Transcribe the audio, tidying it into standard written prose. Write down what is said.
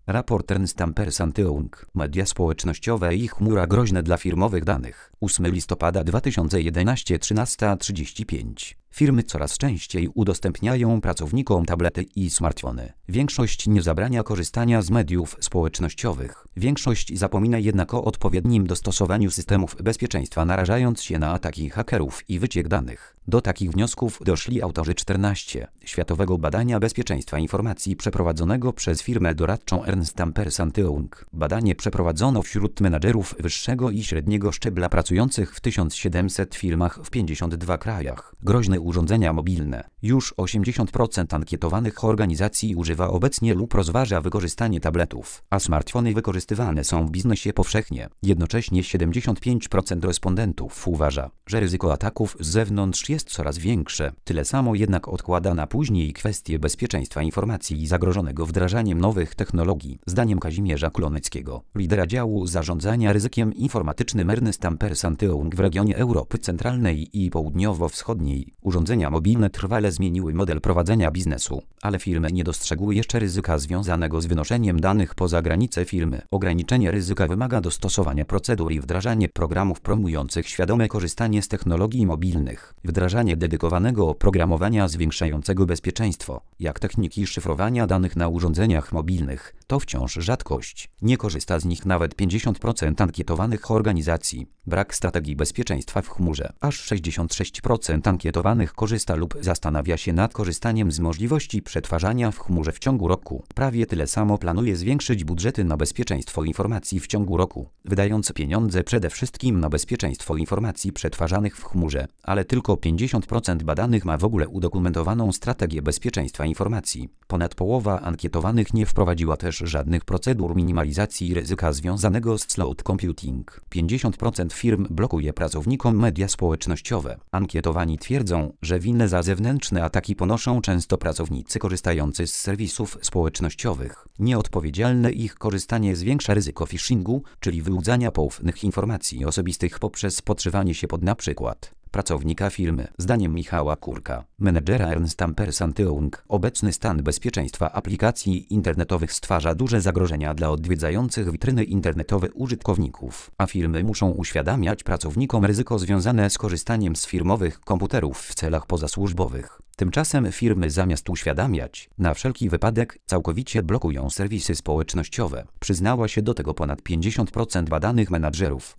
Raport Ernst Anti-Ung, media społecznościowe i chmura groźne dla firmowych danych. 8 listopada 2011 13:35. Firmy coraz częściej udostępniają pracownikom tablety i smartfony. Większość nie zabrania korzystania z mediów społecznościowych. Większość zapomina jednak o odpowiednim dostosowaniu systemów bezpieczeństwa, narażając się na ataki hakerów i wyciek danych. Do takich wniosków doszli autorzy 14. Światowego Badania Bezpieczeństwa Informacji przeprowadzonego przez firmę doradczą Ernst Anti-Ung. Badanie przeprowadzono wśród menadżerów wyższego i średniego szczebla pracujących w 1700 firmach w 52 krajach. Groźne urządzenia mobilne. Już 80% ankietowanych organizacji używa obecnie lub rozważa wykorzystanie tabletów, a smartfony wykorzystywane są w biznesie powszechnie. Jednocześnie 75% respondentów uważa, że ryzyko ataków z zewnątrz jest coraz większe. Tyle samo jednak odkłada na później kwestię bezpieczeństwa informacji i zagrożonego wdrażaniem nowych technologii. Zdaniem Kazimierza Kloneckiego, lidera działu zarządzania ryzykiem informatycznym Ernst Anti-Ung w regionie Europy Centralnej i Południowo-Wschodniej, urządzenia mobilne trwale zmieniły model prowadzenia biznesu, ale firmy nie dostrzegły jeszcze ryzyka związanego z wynoszeniem danych poza granice firmy. Ograniczenie ryzyka wymaga dostosowania procedur i wdrażanie programów promujących świadome korzystanie z technologii mobilnych. Wdrażanie dedykowanego oprogramowania zwiększającego bezpieczeństwo, jak techniki szyfrowania danych na urządzeniach mobilnych, to wciąż rzadkość. Nie korzysta z nich nawet 50% ankietowanych organizacji. Brak strategii bezpieczeństwa w chmurze. Aż 66% ankietowanych korzysta lub zastanawia się nad korzystaniem z możliwości przetwarzania w chmurze w ciągu roku. Prawie tyle samo planuje zwiększyć budżety na bezpieczeństwo informacji w ciągu roku, wydając pieniądze przede wszystkim na bezpieczeństwo informacji przetwarzanych w chmurze, ale tylko 50% badanych ma w ogóle udokumentowaną strategię bezpieczeństwa informacji. Ponad połowa ankietowanych nie wprowadziła też żadnych procedur minimalizacji ryzyka związanego z cloud computing. 50% firm blokuje pracownikom media społecznościowe. Ankietowani twierdzą, że winę za zewnętrzne ataki ponoszą często pracownicy korzystający z serwisów społecznościowych. Nieodpowiedzialne ich korzystanie zwiększa ryzyko phishingu, czyli wyłudzania poufnych informacji osobistych poprzez podszywanie się pod np. pracownika firmy. Zdaniem Michała Kurka, menedżera Ernst Anti-Ung, obecny stan bezpieczeństwa aplikacji internetowych stwarza duże zagrożenia dla odwiedzających witryny internetowe użytkowników, a firmy muszą uświadamiać pracownikom ryzyko związane z korzystaniem z firmowych komputerów w celach pozasłużbowych. Tymczasem firmy zamiast uświadamiać, na wszelki wypadek całkowicie blokują serwisy społecznościowe. Przyznała się do tego ponad 50% badanych menadżerów.